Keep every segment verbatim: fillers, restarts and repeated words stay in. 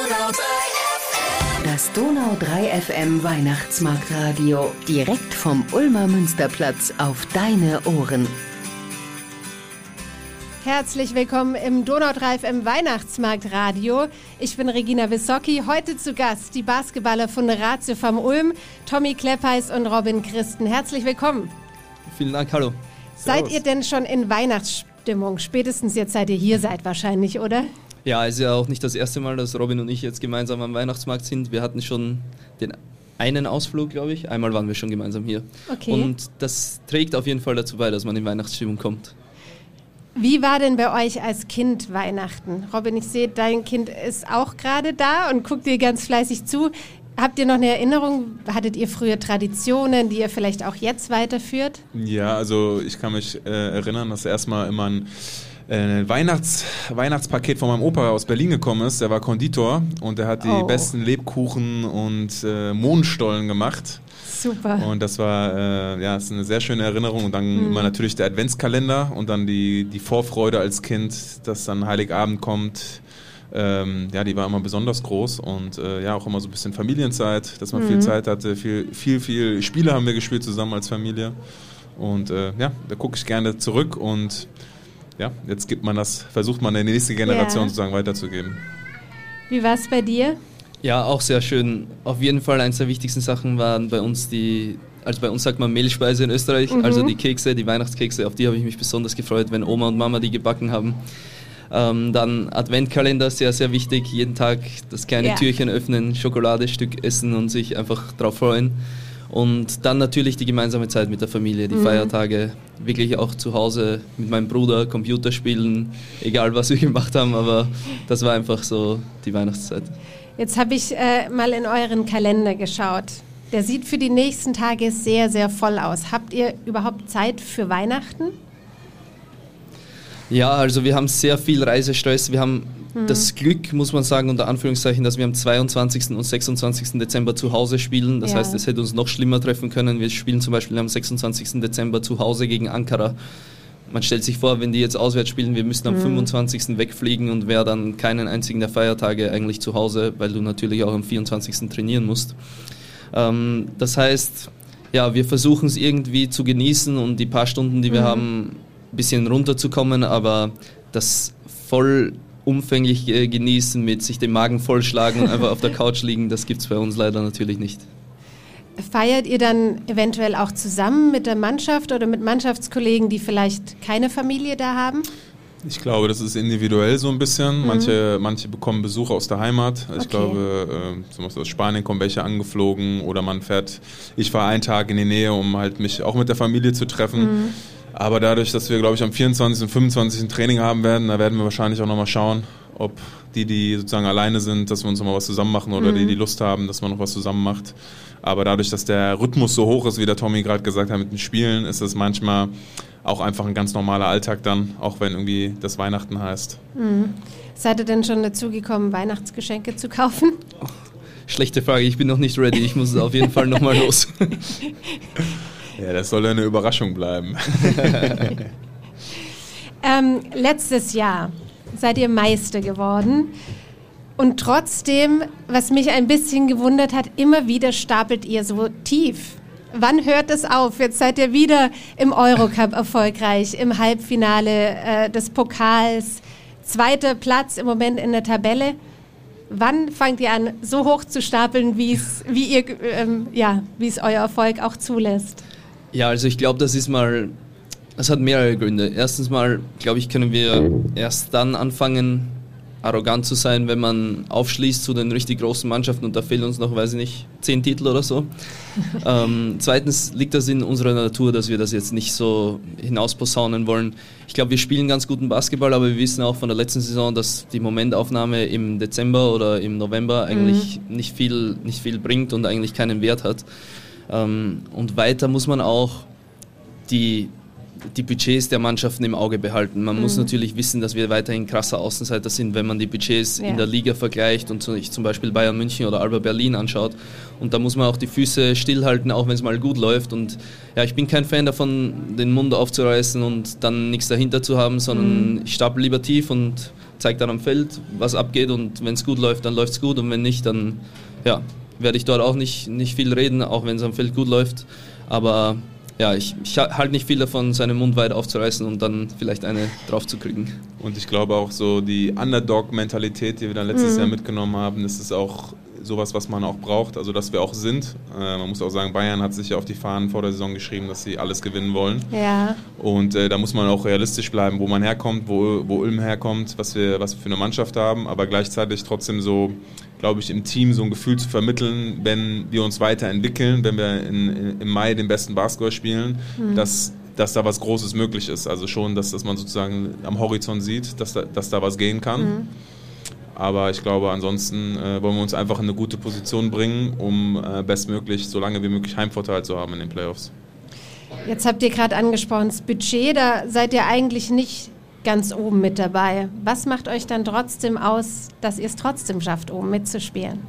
Das Donau drei F M Weihnachtsmarktradio. Direkt vom Ulmer Münsterplatz auf deine Ohren. Herzlich willkommen im Donau drei F M Weihnachtsmarktradio. Ich bin Regina Wissocki. Heute zu Gast die Basketballer von Ratio vom Ulm, Tommy Kleppeis und Robin Christen. Herzlich willkommen. Vielen Dank, hallo. Seid Servus. Ihr denn schon in Weihnachtsstimmung? Spätestens jetzt, seit ihr hier seid wahrscheinlich, oder? Ja, es ist ja auch nicht das erste Mal, dass Robin und ich jetzt gemeinsam am Weihnachtsmarkt sind. Wir hatten schon den einen Ausflug, glaube ich. Einmal waren wir schon gemeinsam hier. Okay. Und das trägt auf jeden Fall dazu bei, dass man in Weihnachtsstimmung kommt. Wie war denn bei euch als Kind Weihnachten? Robin, ich sehe, dein Kind ist auch gerade da und guckt dir ganz fleißig zu. Habt ihr noch eine Erinnerung? Hattet ihr früher Traditionen, die ihr vielleicht auch jetzt weiterführt? Ja, also ich kann mich äh, erinnern, dass erstmal immer ein äh, Weihnachts, Weihnachtspaket von meinem Opa aus Berlin gekommen ist. Der war Konditor und der hat die Oh. besten Lebkuchen und äh, Mohnstollen gemacht. Super. Und das war äh, ja, das ist eine sehr schöne Erinnerung. Und dann mhm. immer natürlich der Adventskalender und dann die, die Vorfreude als Kind, dass dann Heiligabend kommt. Ähm, ja, die war immer besonders groß und äh, ja, auch immer so ein bisschen Familienzeit, dass man mhm. viel Zeit hatte. Viel, viel, viel Spiele haben wir gespielt zusammen als Familie. Und äh, ja, da gucke ich gerne zurück und ja, jetzt gibt man das, versucht man der nächste Generation Ja. sozusagen weiterzugeben. Wie war es bei dir? Ja, auch sehr schön. Auf jeden Fall eines der wichtigsten Sachen waren bei uns die, also bei uns sagt man Mehlspeise in Österreich, Mhm. also die Kekse, die Weihnachtskekse, auf die habe ich mich besonders gefreut, wenn Oma und Mama die gebacken haben. Ähm, dann Adventkalender, sehr, sehr wichtig. Jeden Tag das kleine Ja. Türchen öffnen, Schokoladestück essen und sich einfach drauf freuen. Und dann natürlich die gemeinsame Zeit mit der Familie, die Mhm. Feiertage, wirklich auch zu Hause mit meinem Bruder Computer spielen, egal was wir gemacht haben, aber das war einfach so die Weihnachtszeit. Jetzt habe ich äh, mal in euren Kalender geschaut. Der sieht für die nächsten Tage sehr, sehr voll aus. Habt ihr überhaupt Zeit für Weihnachten? Ja, also wir haben sehr viel Reisestress. Wir haben mhm. das Glück, muss man sagen, unter Anführungszeichen, dass wir am zweiundzwanzigsten und sechsundzwanzigsten Dezember zu Hause spielen. Das Ja. heißt, es hätte uns noch schlimmer treffen können. Wir spielen zum Beispiel am sechsundzwanzigsten Dezember zu Hause gegen Ankara. Man stellt sich vor, wenn die jetzt auswärts spielen, wir müssten am Mhm. fünfundzwanzigsten wegfliegen und wäre dann keinen einzigen der Feiertage eigentlich zu Hause, weil du natürlich auch am vierundzwanzigsten trainieren musst. Ähm, das heißt, ja, wir versuchen es irgendwie zu genießen und die paar Stunden, die wir Mhm. haben, ein bisschen runterzukommen, aber das voll umfänglich äh, genießen mit sich den Magen vollschlagen und einfach auf der Couch liegen, das gibt es bei uns leider natürlich nicht. Feiert ihr dann eventuell auch zusammen mit der Mannschaft oder mit Mannschaftskollegen, die vielleicht keine Familie da haben? Ich glaube, das ist individuell so ein bisschen. Mhm. Manche, manche bekommen Besuch aus der Heimat. Ich Okay. glaube, äh, zum Beispiel aus Spanien kommen welche angeflogen oder man fährt, ich fahre einen Tag in die Nähe, um halt mich auch mit der Familie zu treffen. Mhm. Aber dadurch, dass wir, glaube ich, am vierundzwanzigsten und fünfundzwanzigsten ein Training haben werden, da werden wir wahrscheinlich auch nochmal schauen, ob die, die sozusagen alleine sind, dass wir uns nochmal was zusammen machen oder Mhm. die, die Lust haben, dass man noch was zusammen macht. Aber dadurch, dass der Rhythmus so hoch ist, wie der Tommy gerade gesagt hat mit den Spielen, ist es manchmal auch einfach ein ganz normaler Alltag dann, auch wenn irgendwie das Weihnachten heißt. Mhm. Seid ihr denn schon dazu gekommen, Weihnachtsgeschenke zu kaufen? Schlechte Frage, ich bin noch nicht ready, ich muss auf jeden Fall nochmal los. Ja, das soll eine Überraschung bleiben. Ähm, letztes Jahr seid ihr Meister geworden und trotzdem, was mich ein bisschen gewundert hat, immer wieder stapelt ihr so tief. Wann hört es auf? Jetzt seid ihr wieder im Eurocup erfolgreich, im Halbfinale äh, des Pokals, zweiter Platz im Moment in der Tabelle. Wann fangt ihr an, so hoch zu stapeln, wie's, wie ihr, ähm, ja, wie es euer Erfolg auch zulässt? Ja, also ich glaube, das ist mal, es hat mehrere Gründe. Erstens mal, glaube ich, können wir erst dann anfangen, arrogant zu sein, wenn man aufschließt zu den richtig großen Mannschaften und da fehlen uns noch, weiß ich nicht, zehn Titel oder so. ähm, zweitens liegt das in unserer Natur, dass wir das jetzt nicht so hinausposaunen wollen. Ich glaube, wir spielen ganz guten Basketball, aber wir wissen auch von der letzten Saison, dass die Momentaufnahme im Dezember oder im November eigentlich mhm. nicht viel, nicht viel bringt und eigentlich keinen Wert hat. Ähm, und weiter muss man auch die die Budgets der Mannschaften im Auge behalten. Man mhm. muss natürlich wissen, dass wir weiterhin krasser Außenseiter sind, wenn man die Budgets ja. in der Liga vergleicht und sich zum Beispiel Bayern München oder Alba Berlin anschaut. Und da muss man auch die Füße stillhalten, auch wenn es mal gut läuft. Und ja, ich bin kein Fan davon, den Mund aufzureißen und dann nichts dahinter zu haben, sondern mhm. ich stapel lieber tief und zeige dann am Feld, was abgeht und wenn es gut läuft, dann läuft es gut und wenn nicht, dann ja, werde ich dort auch nicht, nicht viel reden, auch wenn es am Feld gut läuft. Aber ja, ich, ich halte nicht viel davon, seinen Mund weit aufzureißen und dann vielleicht eine drauf zu kriegen. Und ich glaube auch so die Underdog-Mentalität, die wir dann letztes mhm. Jahr mitgenommen haben, das ist auch sowas, was man auch braucht, also dass wir auch sind. Äh, man muss auch sagen, Bayern hat sich ja auf die Fahnen vor der Saison geschrieben, dass sie alles gewinnen wollen. Ja. Und äh, da muss man auch realistisch bleiben, wo man herkommt, wo, wo Ulm herkommt, was wir, was wir für eine Mannschaft haben, aber gleichzeitig trotzdem so, glaube ich, im Team so ein Gefühl zu vermitteln, wenn wir uns weiterentwickeln, wenn wir in, in, im Mai den besten Basketball spielen, mhm. dass, dass da was Großes möglich ist. Also schon, dass, dass man sozusagen am Horizont sieht, dass da, dass da was gehen kann. Mhm. Aber ich glaube, ansonsten äh, wollen wir uns einfach in eine gute Position bringen, um äh, bestmöglich, so lange wie möglich Heimvorteil zu haben in den Playoffs. Jetzt habt ihr gerade angesprochen, das Budget, da seid ihr eigentlich nicht ganz oben mit dabei. Was macht euch dann trotzdem aus, dass ihr es trotzdem schafft, oben mitzuspielen?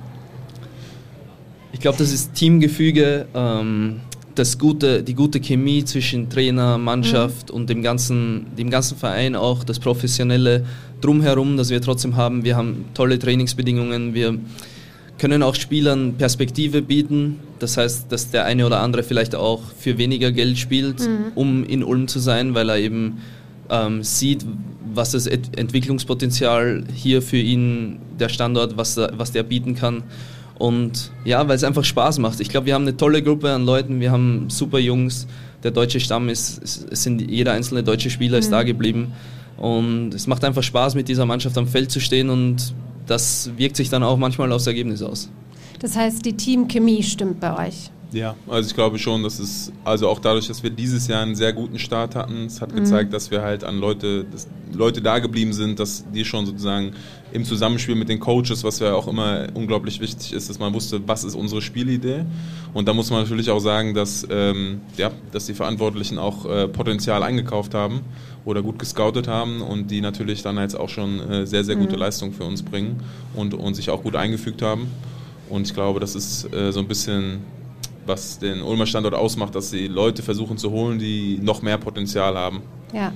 Ich glaube, das ist Teamgefüge, ähm, das gute, die gute Chemie zwischen Trainer, Mannschaft mhm. und dem ganzen, dem ganzen Verein auch, das Professionelle drumherum, das wir trotzdem haben. Wir haben tolle Trainingsbedingungen, wir können auch Spielern Perspektive bieten. Das heißt, dass der eine oder andere vielleicht auch für weniger Geld spielt, mhm. um in Ulm zu sein, weil er eben ähm, sieht, was das Ent- Entwicklungspotenzial hier für ihn, der Standort, was, was der bieten kann. Und ja, weil es einfach Spaß macht. Ich glaube, wir haben eine tolle Gruppe an Leuten, wir haben super Jungs. Der deutsche Stamm ist, es sind jeder einzelne deutsche Spieler ist mhm. da geblieben. Und es macht einfach Spaß, mit dieser Mannschaft am Feld zu stehen und das wirkt sich dann auch manchmal aufs Ergebnis aus. Das heißt, die Teamchemie stimmt bei euch? Ja, also ich glaube schon, dass es, also auch dadurch, dass wir dieses Jahr einen sehr guten Start hatten, es hat gezeigt, mhm. dass wir halt an Leute, dass Leute da geblieben sind, dass die schon sozusagen im Zusammenspiel mit den Coaches, was ja auch immer unglaublich wichtig ist, dass man wusste, was ist unsere Spielidee. Und da muss man natürlich auch sagen, dass, ähm, ja, dass die Verantwortlichen auch äh, Potenzial eingekauft haben oder gut gescoutet haben und die natürlich dann jetzt auch schon äh, sehr, sehr gute mhm. Leistungen für uns bringen und, und sich auch gut eingefügt haben. Und ich glaube, das ist äh, so ein bisschen, was den Ulmer Standort ausmacht, dass die Leute versuchen zu holen, die noch mehr Potenzial haben. Ja.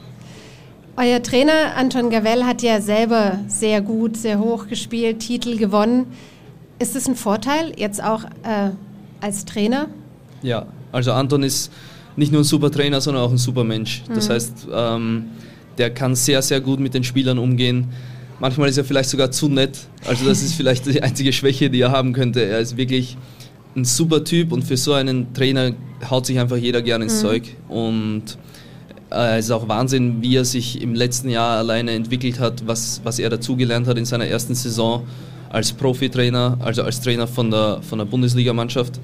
Euer Trainer Anton Gavell hat ja selber sehr gut, sehr hoch gespielt, Titel gewonnen. Ist es ein Vorteil, jetzt auch äh, als Trainer? Ja, also Anton ist nicht nur ein super Trainer, sondern auch ein super Mensch. Das mhm. heißt, ähm, der kann sehr, sehr gut mit den Spielern umgehen. Manchmal ist er vielleicht sogar zu nett. Also das ist vielleicht die einzige Schwäche, die er haben könnte. Er ist wirklich ein super Typ und für so einen Trainer haut sich einfach jeder gerne ins mhm. Zeug. Und äh, es ist auch Wahnsinn, wie er sich im letzten Jahr alleine entwickelt hat, was, was er dazugelernt hat in seiner ersten Saison als Profitrainer, also als Trainer von der, von der Bundesligamannschaft.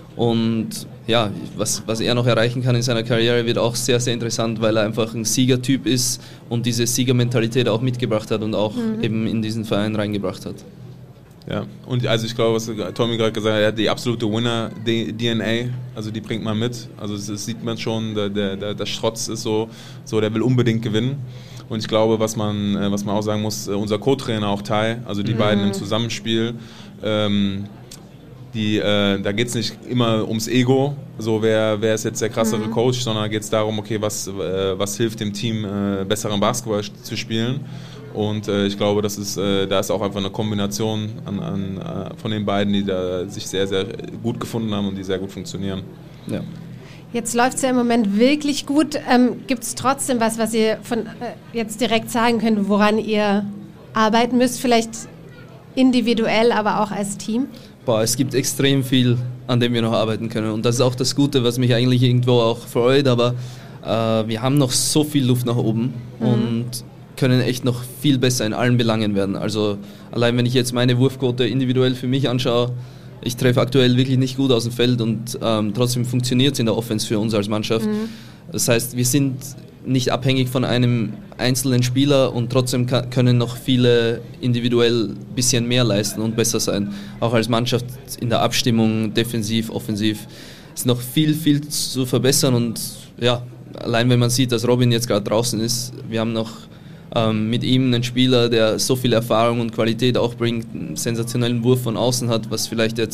Und ja, was, was er noch erreichen kann in seiner Karriere, wird auch sehr, sehr interessant, weil er einfach ein Siegertyp ist und diese Siegermentalität auch mitgebracht hat und auch mhm. eben in diesen Verein reingebracht hat. Ja, und also ich glaube, was Tommy gerade gesagt hat, er hat die absolute Winner-D N A, also die bringt man mit. Also das sieht man schon, der, der, der Strotz ist so, so, der will unbedingt gewinnen. Und ich glaube, was man, was man auch sagen muss, unser Co-Trainer auch Tai, also die mhm. beiden im Zusammenspiel, ähm, die, äh, da geht es nicht immer ums Ego, so wer, wer ist jetzt der krassere mhm. Coach, sondern da geht es darum, okay, was, äh, was hilft dem Team, äh, besseren Basketball zu spielen. Und äh, ich glaube, das ist, äh, da ist auch einfach eine Kombination an, an, äh, von den beiden, die da sich sehr, sehr gut gefunden haben und die sehr gut funktionieren. Ja. Jetzt läuft es ja im Moment wirklich gut. Ähm, gibt es trotzdem was, was ihr von äh, jetzt direkt sagen könnt, woran ihr arbeiten müsst? Vielleicht individuell, aber auch als Team? Boah, es gibt extrem viel, an dem wir noch arbeiten können. Und das ist auch das Gute, was mich eigentlich irgendwo auch freut. Aber äh, wir haben noch so viel Luft nach oben mhm. und können echt noch viel besser in allen Belangen werden. Also allein wenn ich jetzt meine Wurfquote individuell für mich anschaue, ich treffe aktuell wirklich nicht gut aus dem Feld und ähm, trotzdem funktioniert es in der Offense für uns als Mannschaft. Mhm. Das heißt, wir sind nicht abhängig von einem einzelnen Spieler und trotzdem ka- können noch viele individuell ein bisschen mehr leisten und besser sein. Auch als Mannschaft in der Abstimmung, defensiv, offensiv. Es ist noch viel, viel zu verbessern und ja, allein wenn man sieht, dass Robin jetzt gerade draußen ist, wir haben noch ähm, mit ihm einen Spieler, der so viel Erfahrung und Qualität auch bringt, einen sensationellen Wurf von außen hat, was vielleicht jetzt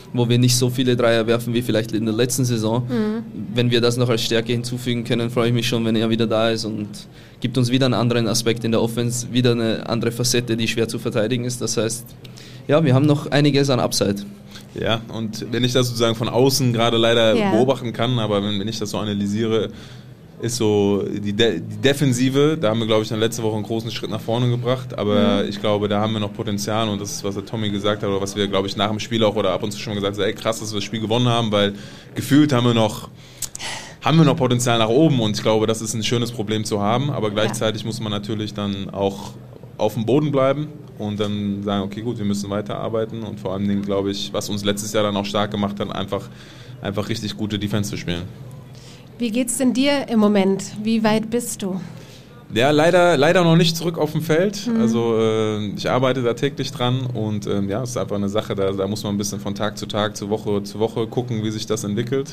wo wir nicht so viele Dreier werfen wie vielleicht in der letzten Saison. Mhm. Wenn wir das noch als Stärke hinzufügen können, freue ich mich schon, wenn er wieder da ist und gibt uns wieder einen anderen Aspekt in der Offense, wieder eine andere Facette, die schwer zu verteidigen ist. Das heißt, ja, wir haben noch einiges an Upside. Ja, und wenn ich das sozusagen von außen gerade leider ja. beobachten kann, aber wenn, wenn ich das so analysiere, ist so die, De- die Defensive, da haben wir, glaube ich, in der letzten Woche einen großen Schritt nach vorne gebracht, aber mhm. ich glaube, da haben wir noch Potenzial und das ist, was der Tommy gesagt hat oder was wir, glaube ich, nach dem Spiel auch oder ab und zu schon gesagt haben, ey, krass, dass wir das Spiel gewonnen haben, weil gefühlt haben wir noch haben wir noch Potenzial nach oben und ich glaube, das ist ein schönes Problem zu haben, aber gleichzeitig ja. muss man natürlich dann auch auf dem Boden bleiben und dann sagen, okay, gut, wir müssen weiterarbeiten und vor allem, glaube ich, was uns letztes Jahr dann auch stark gemacht hat, einfach, einfach richtig gute Defense zu spielen. Wie geht's denn dir im Moment? Wie weit bist du? Ja, leider, leider noch nicht zurück auf dem Feld. Mhm. Also äh, ich arbeite da täglich dran und äh, ja, es ist einfach eine Sache, da, da muss man ein bisschen von Tag zu Tag, zu Woche zu Woche gucken, wie sich das entwickelt.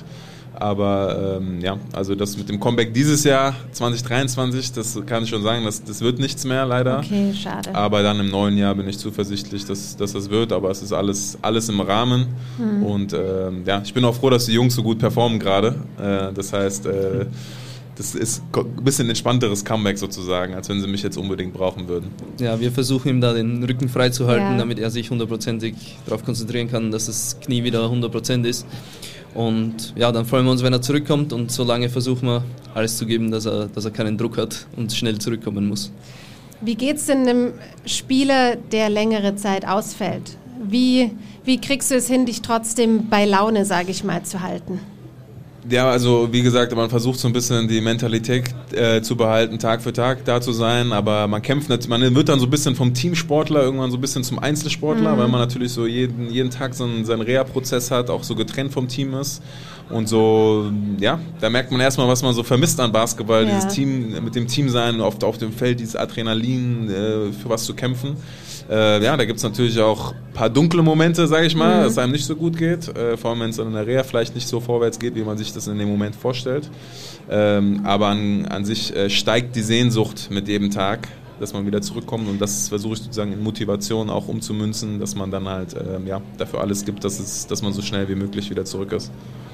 Aber ähm, ja, also das mit dem Comeback dieses Jahr, zwanzig dreiundzwanzig, das kann ich schon sagen, das, das wird nichts mehr leider. Okay, schade. Aber dann im neuen Jahr bin ich zuversichtlich, dass, dass das wird, aber es ist alles, alles im Rahmen. Mhm. Und ähm, ja, ich bin auch froh, dass die Jungs so gut performen gerade. Äh, das heißt, äh, das ist ein bisschen entspannteres Comeback sozusagen, als wenn sie mich jetzt unbedingt brauchen würden. Ja, wir versuchen ihm da den Rücken frei zu halten, ja. damit er sich hundertprozentig darauf konzentrieren kann, dass das Knie wieder hundert Prozent ist. Und ja, dann freuen wir uns, wenn er zurückkommt und solange versuchen wir alles zu geben, dass er, dass er keinen Druck hat und schnell zurückkommen muss. Wie geht es denn einem Spieler, der längere Zeit ausfällt? Wie, wie kriegst du es hin, dich trotzdem bei Laune, sage ich mal, zu halten? Ja, also wie gesagt, man versucht so ein bisschen die Mentalität äh, zu behalten, Tag für Tag da zu sein, aber man kämpft nicht, man wird dann so ein bisschen vom Teamsportler irgendwann so ein bisschen zum Einzelsportler, mhm. weil man natürlich so jeden, jeden Tag so einen, seinen Reha-Prozess hat, auch so getrennt vom Team ist und so, ja, da merkt man erstmal, was man so vermisst an Basketball, ja. dieses Team, mit dem Team sein, auf, auf dem Feld, dieses Adrenalin, äh, für was zu kämpfen. Äh, ja, da gibt es natürlich auch ein paar dunkle Momente, sage ich mal, mhm. dass es einem nicht so gut geht, äh, vor allem wenn es in der Reha vielleicht nicht so vorwärts geht, wie man sich das in dem Moment vorstellt. Ähm, aber an, an sich äh, steigt die Sehnsucht mit jedem Tag, dass man wieder zurückkommt und das versuche ich sozusagen in Motivation auch umzumünzen, dass man dann halt äh, ja, dafür alles gibt, dass, es, dass man so schnell wie möglich wieder zurück ist.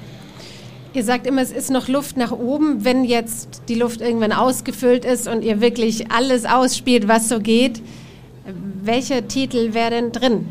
Ihr sagt immer, es ist noch Luft nach oben. Wenn jetzt die Luft irgendwann ausgefüllt ist und ihr wirklich alles ausspielt, was so geht, welcher Titel wäre denn drin?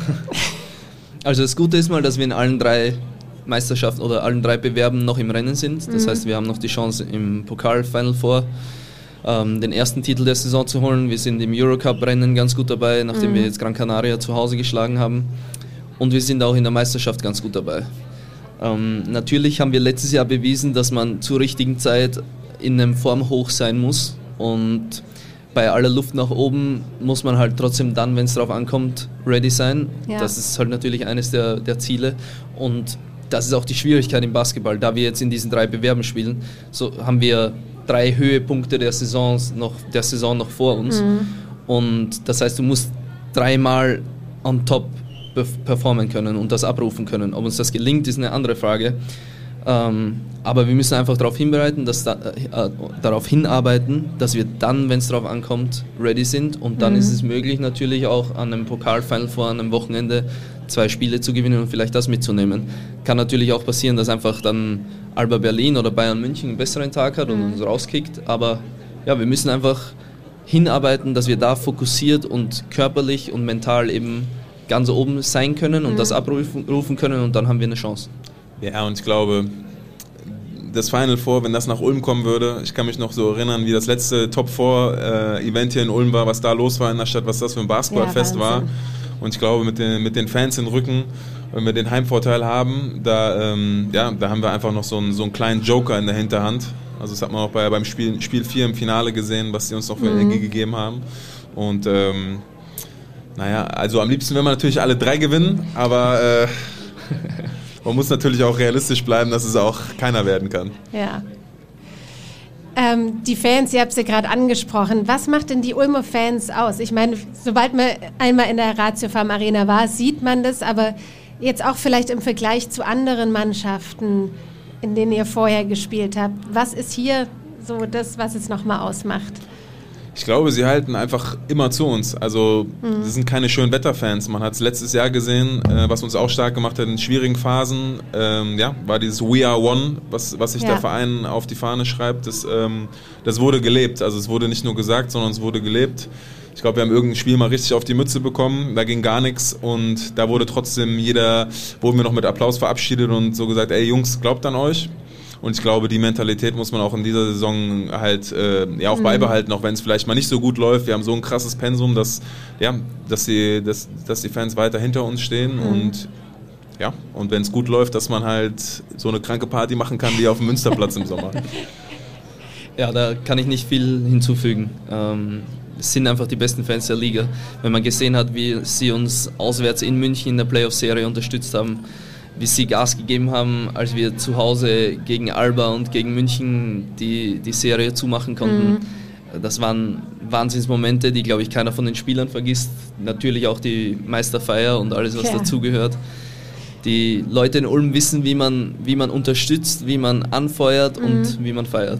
Also das Gute ist mal, dass wir in allen drei Meisterschaften oder allen drei Bewerben noch im Rennen sind. Das mhm. heißt, wir haben noch die Chance im Pokal Final Four ähm, den ersten Titel der Saison zu holen. Wir sind im Eurocup-Rennen ganz gut dabei, nachdem mhm. wir jetzt Gran Canaria zu Hause geschlagen haben. Und wir sind auch in der Meisterschaft ganz gut dabei. Ähm, natürlich haben wir letztes Jahr bewiesen, dass man zur richtigen Zeit in einem Formhoch sein muss und bei aller Luft nach oben muss man halt trotzdem dann, wenn es drauf ankommt, ready sein. Ja. Das ist halt natürlich eines der, der Ziele und das ist auch die Schwierigkeit im Basketball. Da wir jetzt in diesen drei Bewerben spielen, so haben wir drei Höhepunkte der, Saisons noch, der Saison noch vor uns mhm. und das heißt, du musst dreimal on top performen können und das abrufen können. Ob uns das gelingt, ist eine andere Frage. Ähm, aber wir müssen einfach darauf hinbereiten, dass da, äh, darauf hinarbeiten, dass wir dann, wenn es darauf ankommt, ready sind und dann mhm. ist es möglich natürlich auch an einem Pokal-Final Four, an einem Wochenende zwei Spiele zu gewinnen und vielleicht das mitzunehmen. Kann natürlich auch passieren, dass einfach dann Alba Berlin oder Bayern München einen besseren Tag hat und mhm. uns rauskickt, aber ja, wir müssen einfach hinarbeiten, dass wir da fokussiert und körperlich und mental eben ganz oben sein können und mhm. das abrufen können und dann haben wir eine Chance. Ja, und ich glaube, das Final Four, wenn das nach Ulm kommen würde, ich kann mich noch so erinnern, wie das letzte Top Four äh, Event hier in Ulm war, was da los war in der Stadt, was das für ein Basketballfest ja, war. Und ich glaube, mit den, mit den Fans im Rücken, wenn wir den Heimvorteil haben, da, ähm, ja, da haben wir einfach noch so einen, so einen kleinen Joker in der Hinterhand. Also das hat man auch bei, beim Spiel, Spiel vier im Finale gesehen, was die uns noch für mhm. Energie gegeben haben. Und ähm, naja, also am liebsten will man natürlich alle drei gewinnen, aber äh, man muss natürlich auch realistisch bleiben, dass es auch keiner werden kann. Ja. Ähm, die Fans, ihr habt es ja gerade angesprochen. Was macht denn die Ulmer Fans aus? Ich meine, sobald man einmal in der Ratiofarm Arena war, sieht man das, aber jetzt auch vielleicht im Vergleich zu anderen Mannschaften, in denen ihr vorher gespielt habt. Was ist hier so das, was es nochmal ausmacht? Ich glaube, sie halten einfach immer zu uns. Also, mhm. das sind keine schönen Wetterfans. Man hat es letztes Jahr gesehen, äh, was uns auch stark gemacht hat in schwierigen Phasen. Ähm, ja, war dieses We Are One, was, was sich ja. der Verein auf die Fahne schreibt. Das, ähm, das wurde gelebt. Also, es wurde nicht nur gesagt, sondern es wurde gelebt. Ich glaube, wir haben irgendein Spiel mal richtig auf die Mütze bekommen. Da ging gar nichts. Und da wurde trotzdem jeder, wurden wir noch mit Applaus verabschiedet und so gesagt, ey Jungs, glaubt an euch. Und ich glaube, die Mentalität muss man auch in dieser Saison halt äh, ja auch mhm. beibehalten, auch wenn es vielleicht mal nicht so gut läuft. Wir haben so ein krasses Pensum, dass ja, dass die, dass, dass die Fans weiter hinter uns stehen mhm. und ja, und wenn es gut läuft, dass man halt so eine kranke Party machen kann wie auf dem Münsterplatz im Sommer. Ja, da kann ich nicht viel hinzufügen. Ähm, es sind einfach die besten Fans der Liga. Wenn man gesehen hat, wie sie uns auswärts in München in der Playoff-Serie unterstützt haben, wie sie Gas gegeben haben, als wir zu Hause gegen Alba und gegen München die, die Serie zumachen konnten. Mhm. Das waren Wahnsinnsmomente, die, glaube ich, keiner von den Spielern vergisst. Natürlich auch die Meisterfeier und alles, was ja. dazugehört. Die Leute in Ulm wissen, wie man, wie man unterstützt, wie man anfeuert mhm. und wie man feiert.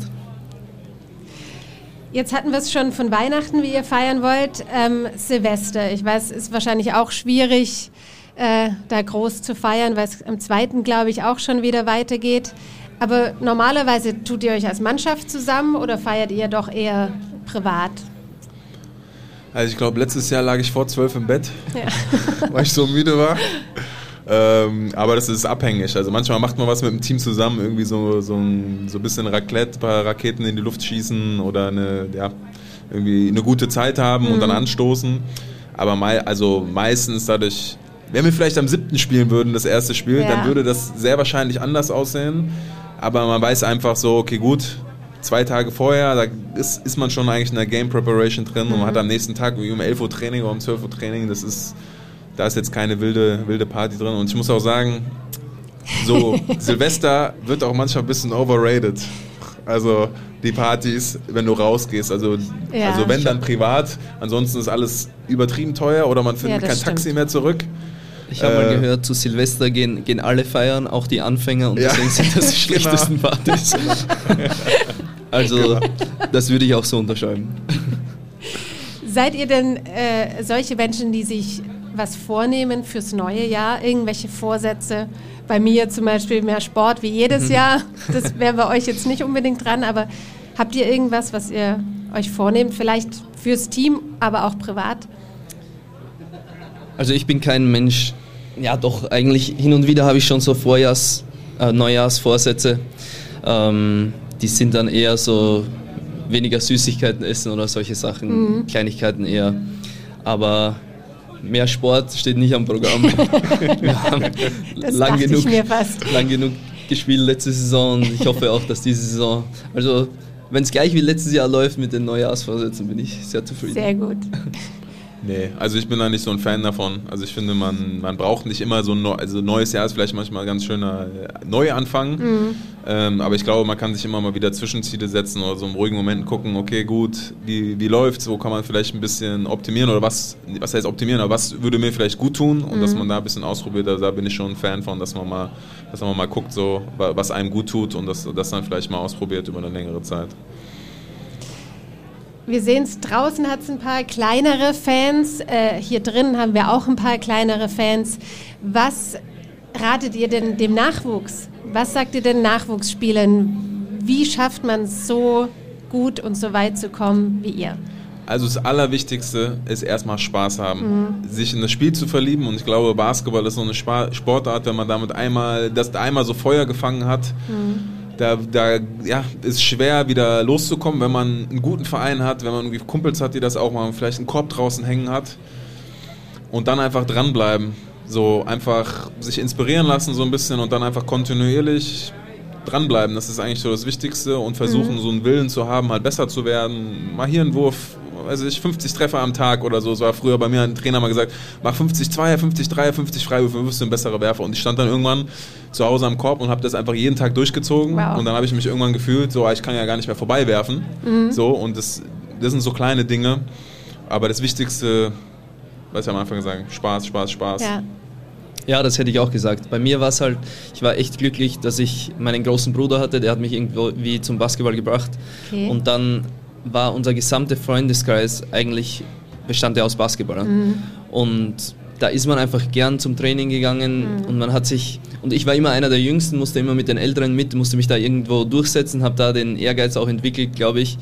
Jetzt hatten wir es schon von Weihnachten, wie ihr feiern wollt. Ähm, Silvester, ich weiß, ist wahrscheinlich auch schwierig, Äh, da groß zu feiern, weil es am zweiten, glaube ich, auch schon wieder weitergeht. Aber normalerweise tut ihr euch als Mannschaft zusammen oder feiert ihr doch eher privat? Also ich glaube, letztes Jahr lag ich vor zwölf im Bett, ja. weil ich so müde war. Ähm, aber das ist abhängig. Also manchmal macht man was mit dem Team zusammen, irgendwie so, so, ein, so ein bisschen Raclette, ein paar Raketen in die Luft schießen oder eine, ja, irgendwie eine gute Zeit haben mhm. und dann anstoßen. Aber mei- also meistens dadurch... Wenn wir vielleicht am siebten spielen würden, das erste Spiel, ja. dann würde das sehr wahrscheinlich anders aussehen. Aber man weiß einfach so, okay gut, zwei Tage vorher, da ist, ist man schon eigentlich in der Game Preparation drin mhm. und man hat am nächsten Tag um elf Uhr Training oder um zwölf Uhr Training. Das ist, da ist jetzt keine wilde, wilde Party drin. Und ich muss auch sagen, so Silvester wird auch manchmal ein bisschen overrated. Also die Partys, wenn du rausgehst, also, ja, also wenn dann privat, ansonsten ist alles übertrieben teuer oder man findet ja, kein stimmt. Taxi mehr zurück. Ich habe äh, mal gehört, zu Silvester gehen, gehen alle feiern, auch die Anfänger, und ja. deswegen sind das die schlechtesten genau. Partys. Also genau. das würde ich auch so unterschreiben. Seid ihr denn äh, solche Menschen, die sich was vornehmen fürs neue Jahr, irgendwelche Vorsätze? Bei mir zum Beispiel mehr Sport wie jedes mhm. Jahr, das wäre bei euch jetzt nicht unbedingt dran, aber habt ihr irgendwas, was ihr euch vornehmt, vielleicht fürs Team, aber auch privat? Also ich bin kein Mensch, ja doch, eigentlich hin und wieder habe ich schon so Vorjahrs-, äh, Neujahrsvorsätze. Ähm, die sind dann eher so weniger Süßigkeiten essen oder solche Sachen, mhm. Kleinigkeiten eher. Aber mehr Sport steht nicht am Programm. Wir haben das lang dachte genug, ich mir fast. lang genug gespielt letzte Saison, und ich hoffe auch, dass diese Saison, also wenn es gleich wie letztes Jahr läuft mit den Neujahrsvorsätzen, bin ich sehr zufrieden. Sehr gut. Nee, also ich bin da nicht so ein Fan davon. Also ich finde, man, man braucht nicht immer so ein Neu- also neues Jahr ist vielleicht manchmal ein ganz schöner Neuanfang. Mhm. Ähm, aber ich glaube, man kann sich immer mal wieder Zwischenziele setzen oder so im ruhigen Moment gucken, okay, gut, wie, wie läuft's, wo kann man vielleicht ein bisschen optimieren oder was, was heißt optimieren, aber was würde mir vielleicht gut tun, und mhm. dass man da ein bisschen ausprobiert. Also da bin ich schon ein Fan von, dass man mal, dass man mal guckt, so, was einem gut tut, und das, das dann vielleicht mal ausprobiert über eine längere Zeit. Wir sehen es, draußen hat es ein paar kleinere Fans, äh, hier drin haben wir auch ein paar kleinere Fans. Was ratet ihr denn dem Nachwuchs? Was sagt ihr denn Nachwuchsspielern? Wie schafft man es so gut und so weit zu kommen wie ihr? Also das Allerwichtigste ist erstmal Spaß haben, mhm. sich in das Spiel zu verlieben, und ich glaube, Basketball ist so eine Sportart, wenn man damit einmal, das einmal so Feuer gefangen hat, mhm. Da, da ja, ist schwer wieder loszukommen, wenn man einen guten Verein hat, wenn man irgendwie Kumpels hat, die das auch mal vielleicht einen Korb draußen hängen hat, und dann einfach dranbleiben, so einfach sich inspirieren lassen so ein bisschen und dann einfach kontinuierlich dranbleiben, das ist eigentlich so das Wichtigste, und versuchen, mhm. so einen Willen zu haben, halt besser zu werden, mal hier einen Wurf, weiß ich, fünfzig Treffer am Tag oder so. Es war früher bei mir ein Trainer mal gesagt, mach fünfzig Zweier, fünfzig Dreier, fünfzig Freiwürfe, dann wirst du ein besserer Werfer. Und ich stand dann irgendwann zu Hause am Korb und habe das einfach jeden Tag durchgezogen. Wow. Und dann habe ich mich irgendwann gefühlt, so, ich kann ja gar nicht mehr vorbei werfen. Mhm. So, und das, das sind so kleine Dinge. Aber das Wichtigste, was ich am Anfang gesagt habe, Spaß, Spaß, Spaß. Ja. Ja, das hätte ich auch gesagt. Bei mir war es halt, ich war echt glücklich, dass ich meinen großen Bruder hatte, der hat mich irgendwie zum Basketball gebracht. Okay. Und dann war unser gesamter Freundeskreis eigentlich bestand ja aus Basketballern. Mhm. Und da ist man einfach gern zum Training gegangen mhm. und man hat sich, und ich war immer einer der Jüngsten, musste immer mit den Älteren mit, musste mich da irgendwo durchsetzen, habe da den Ehrgeiz auch entwickelt, glaube ich,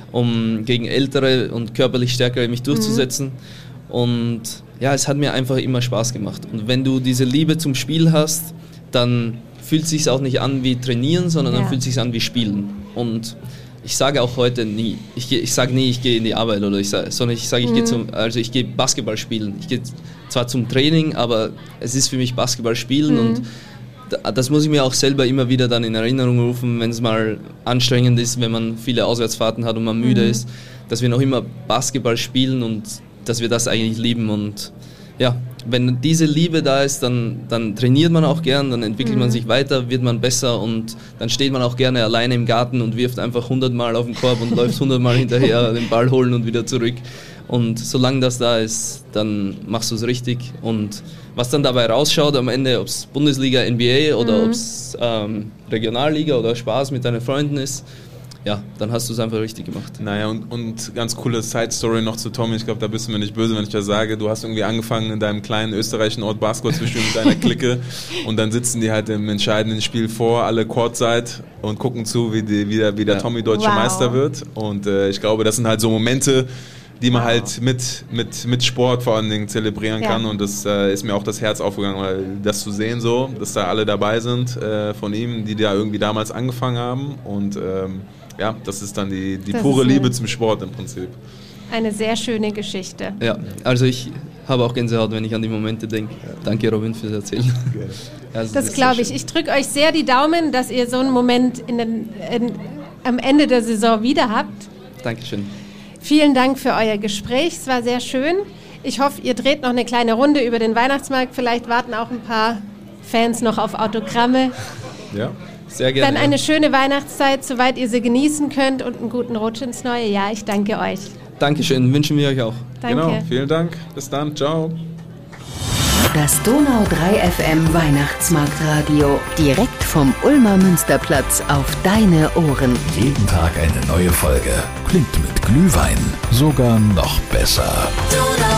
um gegen Ältere und körperlich Stärkere mich durchzusetzen. Mhm. Und ja, es hat mir einfach immer Spaß gemacht. Und wenn du diese Liebe zum Spiel hast, dann fühlt es sich auch nicht an wie trainieren, sondern ja. dann fühlt es sich an wie spielen. Und ich sage auch heute nie, ich, ich sage nie, ich gehe in die Arbeit, oder ich sage, sondern ich sage, ich mhm. gehe zum, also ich gehe Basketball spielen. Ich gehe zwar zum Training, aber es ist für mich Basketball spielen mhm. und das muss ich mir auch selber immer wieder dann in Erinnerung rufen, wenn es mal anstrengend ist, wenn man viele Auswärtsfahrten hat und man müde mhm. ist, dass wir noch immer Basketball spielen und dass wir das eigentlich lieben. Und ja, wenn diese Liebe da ist, dann, dann trainiert man auch gern, dann entwickelt mhm. man sich weiter, wird man besser und dann steht man auch gerne alleine im Garten und wirft einfach hundertmal auf den Korb und läuft hundertmal hinterher, den Ball holen und wieder zurück. Und solange das da ist, dann machst du es richtig. Und was dann dabei rausschaut am Ende, ob es Bundesliga, N B A oder mhm. ob es ähm, Regionalliga oder Spaß mit deinen Freunden ist, ja, dann hast du es einfach richtig gemacht. Naja, und, und ganz coole Side-Story noch zu Tommy. Ich glaube, da bist du mir nicht böse, wenn ich das sage. Du hast irgendwie angefangen in deinem kleinen österreichischen Ort Basketball zu spielen mit deiner Clique und dann sitzen die halt im entscheidenden Spiel vor, alle Courtside und gucken zu, wie, die, wie der, wie der ja. Tommy deutscher wow. Meister wird. Und äh, ich glaube, das sind halt so Momente, die man wow. halt mit, mit, mit Sport vor allen Dingen zelebrieren ja. kann. Und das äh, ist mir auch das Herz aufgegangen, weil das zu sehen so, dass da alle dabei sind äh, von ihm, die da irgendwie damals angefangen haben. Und ähm, ja, das ist dann die, die pure Liebe zum Sport im Prinzip. Eine sehr schöne Geschichte. Ja, also ich habe auch Gänsehaut, wenn ich an die Momente denke. Danke, Robin, fürs Erzählen. Okay. Also, das das glaube ich. Ich drücke euch sehr die Daumen, dass ihr so einen Moment in den, in, am Ende der Saison wieder habt. Dankeschön. Vielen Dank für euer Gespräch. Es war sehr schön. Ich hoffe, ihr dreht noch eine kleine Runde über den Weihnachtsmarkt. Vielleicht warten auch ein paar Fans noch auf Autogramme. Ja. Sehr gerne. Dann eine schöne Weihnachtszeit, soweit ihr sie genießen könnt und einen guten Rutsch ins neue Jahr. Ich danke euch. Dankeschön, wünschen wir euch auch. Danke. Genau, vielen Dank. Bis dann, ciao. Das Donau drei F M Weihnachtsmarktradio, direkt vom Ulmer Münsterplatz auf deine Ohren. Jeden Tag eine neue Folge. Klingt mit Glühwein sogar noch besser. Donau